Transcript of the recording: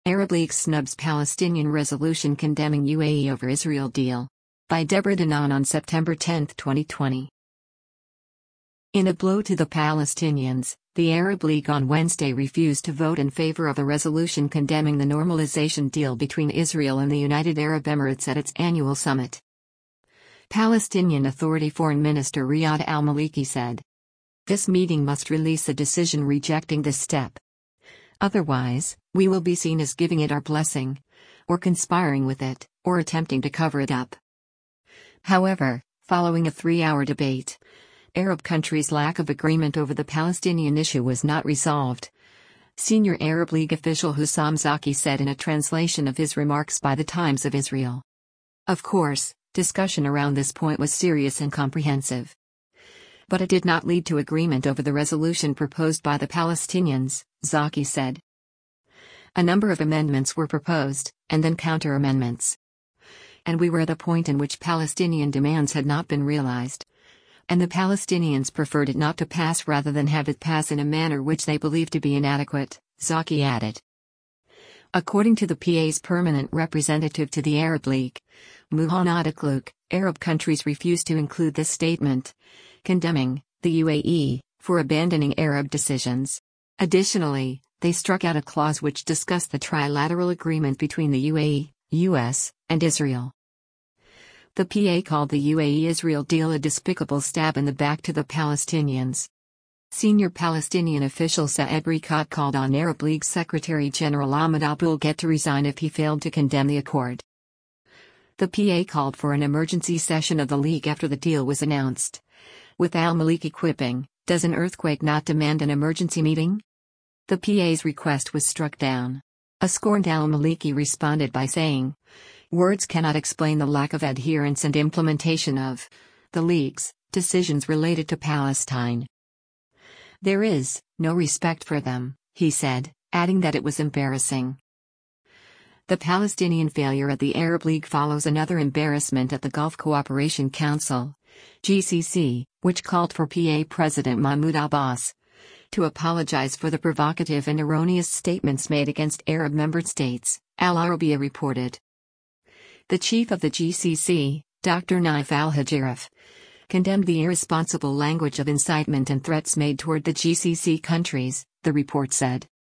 Arab League snubs Palestinian resolution condemning UAE over Israel deal. By Deborah Danan on September 10, 2020. In a blow to the Palestinians, the Arab League on Wednesday refused to vote in favor of a resolution condemning the normalization deal between Israel and the United Arab Emirates at its annual summit. Palestinian Authority Foreign Minister Riyad al-Maliki said, "This meeting must release a decision rejecting this step. Otherwise, we will be seen as giving it our blessing, or conspiring with it, or attempting to cover it up." However, following a 3-hour debate, Arab countries' lack of agreement over the Palestinian issue was not resolved. Senior Arab League official Hussam Zaki said in a translation of his remarks by the Times of Israel. Of course, discussion around this point was serious and comprehensive. But it did not lead to agreement over the resolution proposed by the Palestinians, Zaki said. A number of amendments were proposed, and then counter-amendments. And we were at a point in which Palestinian demands had not been realized. And the Palestinians preferred it not to pass rather than have it pass in a manner which they believed to be inadequate, Zaki added. According to the PA's permanent representative to the Arab League, Muhannad Akluk, Arab countries refused to include this statement, condemning the UAE for abandoning Arab decisions. Additionally, they struck out a clause which discussed the trilateral agreement between the UAE, US, and Israel. The PA called the UAE-Israel deal a despicable stab in the back to the Palestinians. Senior Palestinian official Saed Rikat called on Arab League Secretary General Ahmed Abul Gheit to resign if he failed to condemn the accord. The PA called for an emergency session of the League after the deal was announced, with al-Maliki quipping, "Does an earthquake not demand an emergency meeting?" The PA's request was struck down. A scorned al-Maliki responded by saying, "Words cannot explain the lack of adherence and implementation of the League's decisions related to Palestine. There is no respect for them," he said, adding that it was embarrassing. The Palestinian failure at the Arab League follows another embarrassment at the Gulf Cooperation Council, GCC, which called for PA President Mahmoud Abbas to apologize for the provocative and erroneous statements made against Arab member states, Al Arabiya reported. The chief of the GCC, Dr. Naif al-Hajiraf, condemned the irresponsible language of incitement and threats made toward the GCC countries, the report said.